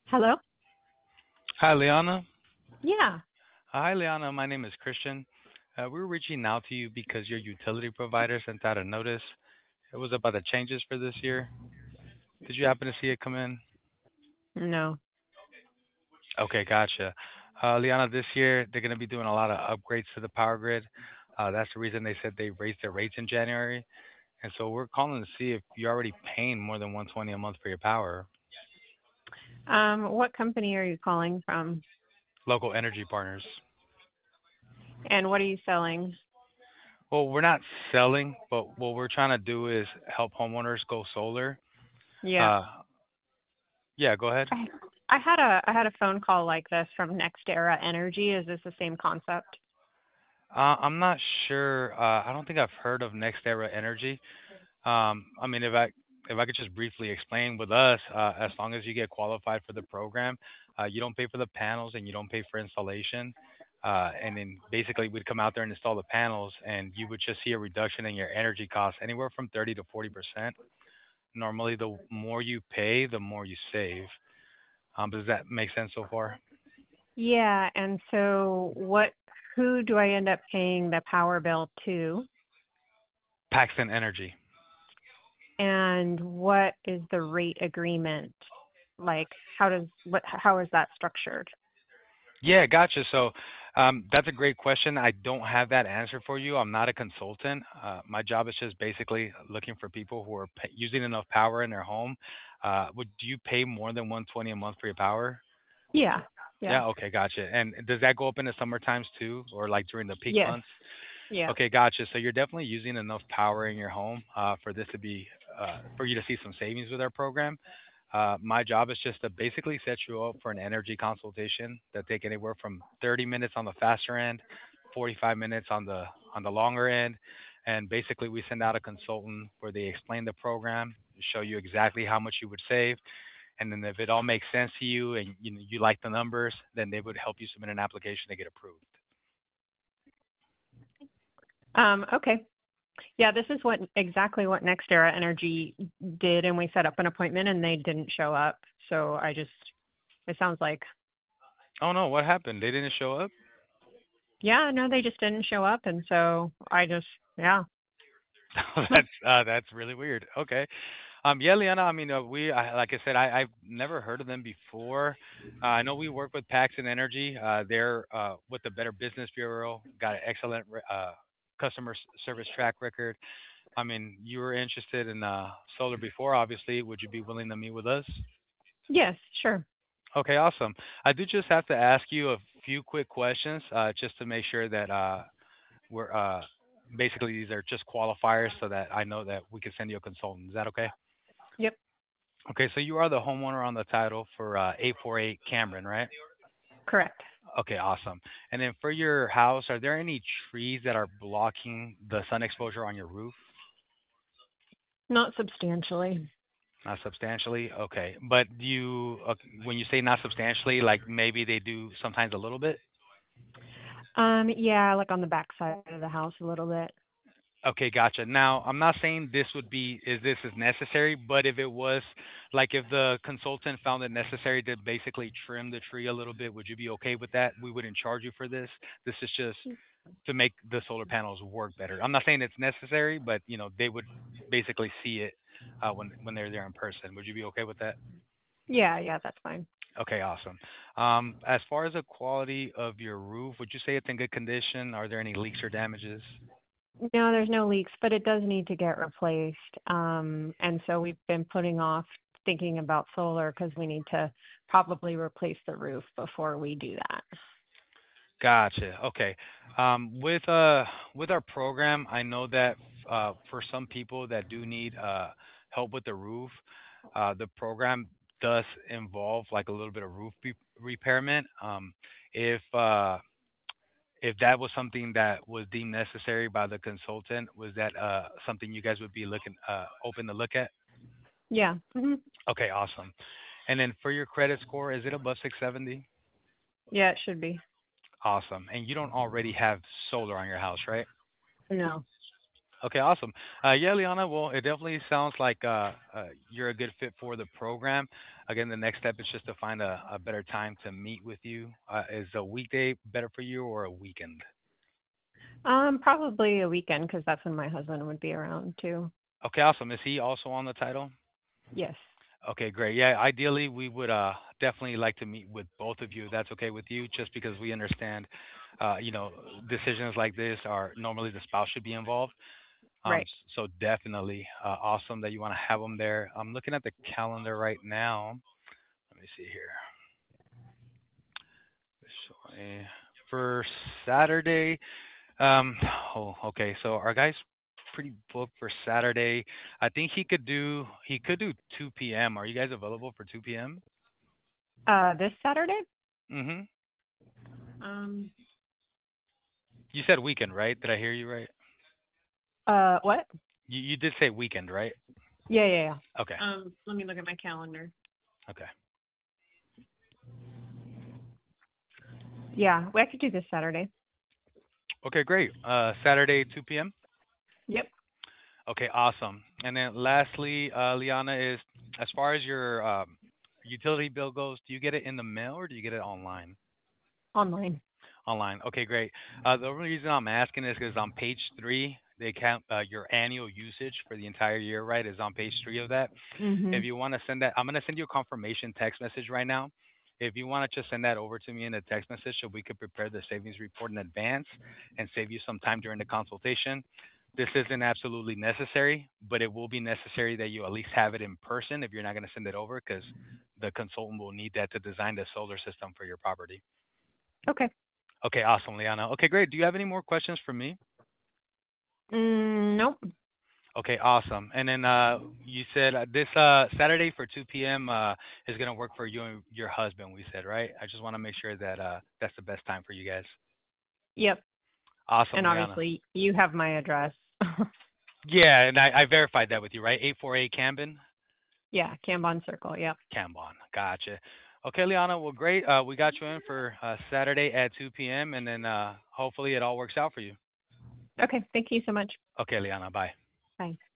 Hello? Hi, Liana. Yeah. Hi, Liana. My name is Christian. We were reaching out to you because your utility provider sent out a notice. It was about the changes for this year. Did you happen to see it come in? No. Okay, gotcha. Liana, this year they're going to be doing a lot of upgrades to the power grid. That's the reason they said they raised their rates in January. And so we're calling to see if you're already paying more than 120 a month for your power. What company are you calling from? Local energy partners. And what are you selling? Well, we're not selling, but what we're trying to do is help homeowners go solar. Yeah. Uh, yeah, go ahead. I I had a phone call like this from NextEra Energy. Is this the same concept? I'm not sure. I don't think I've heard of Next Era Energy. I mean, if I could just briefly explain with us, as long as you get qualified for the program, you don't pay for the panels and you don't pay for installation. And then basically we'd come out there and install the panels, and you would just see a reduction in your energy costs anywhere from 30 to 40%. Normally, the more you pay, the more you save. Does that make sense so far? Yeah, and so who do I end up paying the power bill to? Paxton Energy. And what is the rate agreement? Like how is that structured? Yeah, gotcha. So that's a great question. I don't have that answer for you. I'm not a consultant. My job is just basically looking for people who are using enough power in their home. Would do you pay more than 120 a month for your power? Yeah. Yeah. Yeah, okay, gotcha. And does that go up in the summer times too, or like during the peak Yes. months? Yeah. Okay, gotcha. So you're definitely using enough power in your home for this to be for you to see some savings with our program. My job is just to basically set you up for an energy consultation that take anywhere from 30 minutes on the faster end, 45 minutes on the longer end, and basically we send out a consultant where they explain the program, show you exactly how much you would save, and then if it all makes sense to you and you like the numbers, then they would help you submit an application to get approved. Okay. Yeah, this is exactly what NextEra Energy did, and we set up an appointment, and they didn't show up. So it sounds like, Oh no, what happened? They didn't show up? yeah, no, they just didn't show up, and so yeah. That's really weird. Okay. Yeah, Liana. I mean, like I said, I've never heard of them before. I know we work with Paxton Energy. They're with the Better Business Bureau. Got an excellent customer service track record. I mean, you were interested in solar before, obviously. Would you be willing to meet with us? Yes, sure. Okay, awesome. I do just have to ask you a few quick questions, just to make sure that we're basically these are just qualifiers, so that I know that we can send you a consultant. Is that okay? Yep. Okay, so you are the homeowner on the title for 848 Cameron, right? Correct. Okay, awesome. And then for your house, are there any trees that are blocking the sun exposure on your roof? Not substantially. Not substantially. Okay, but when you say not substantially, like maybe they do sometimes a little bit. Yeah, like on the back side of the house a little bit. Okay, gotcha. Now, I'm not saying this is necessary, but if it was, like if the consultant found it necessary to basically trim the tree a little bit, would you be okay with that? We wouldn't charge you for this. This is just to make the solar panels work better. I'm not saying it's necessary, but they would basically see it when they're there in person. Would you be okay with that? Yeah, yeah, that's fine. Okay, awesome. As far as the quality of your roof, would you say it's in good condition? Are there any leaks or damages? No, there's no leaks, but it does need to get replaced. And so we've been putting off thinking about solar because we need to probably replace the roof before we do that. Gotcha. Okay. With our program, I know that for some people that do need help with the roof, the program does involve like a little bit of roof repairment. If uh, if that was something that was deemed necessary by the consultant, was that something you guys would be looking open to look at? Yeah. Okay, awesome. And then for your credit score, is it above 670? Yeah, it should be. Awesome. And you don't already have solar on your house, right? No. Okay, awesome. Yeah, Liana. Well, it definitely sounds like you're a good fit for the program. Again, the next step is just to find a better time to meet with you. Is a weekday better for you or a weekend? Probably a weekend because that's when my husband would be around too. Okay, awesome. Is he also on the title? Yes. Okay, great. Yeah, ideally we would definitely like to meet with both of you. If that's okay with you, just because we understand, you know, decisions like this are normally the spouse should be involved. Right. So definitely awesome that you want to have them there. I'm looking at the calendar right now. Let me see here. So, for Saturday, um, oh, okay. So our guy's pretty booked for Saturday. I think he could do 2 p.m. Are you guys available for 2 p.m.? This Saturday? Mm-hmm. Um, You said weekend, right? Did I hear you right? what? You did say weekend, right? Yeah, yeah, yeah. Okay. Let me look at my calendar. Okay. Yeah, we I could do this Saturday. Okay, great. Saturday, 2 p.m. Yep. Okay, awesome. And then lastly, Liana, is as far as your utility bill goes, do you get it in the mail or do you get it online? Online. Online. Okay, great. The only reason I'm asking is because on page three, they count your annual usage for the entire year, right? Is on page three of that. If Mhm. you want to send that, I'm going to send you a confirmation text message right now. If you want to just send that over to me in a text message so we could prepare the savings report in advance and save you some time during the consultation. This isn't absolutely necessary, but it will be necessary that you at least have it in person if you're not going to send it over because the consultant will need that to design the solar system for your property. Okay. Okay, awesome, Liana. Okay, great. Do you have any more questions for me? Nope. Okay, awesome. And then you said this Saturday for 2 p.m. Is going to work for you and your husband, we said, right? I just want to make sure that that's the best time for you guys. Yep. Awesome, And Liana. obviously, you have my address. Yeah, and I verified that with you, right? 848 Camden? Yeah, Kanban Circle. Yep. Cambon. Gotcha. Okay, Liana. Well, great. We got you in for Saturday at 2 p.m. and then hopefully it all works out for you. Okay. Thank you so much. Okay, Liana. Bye. Bye.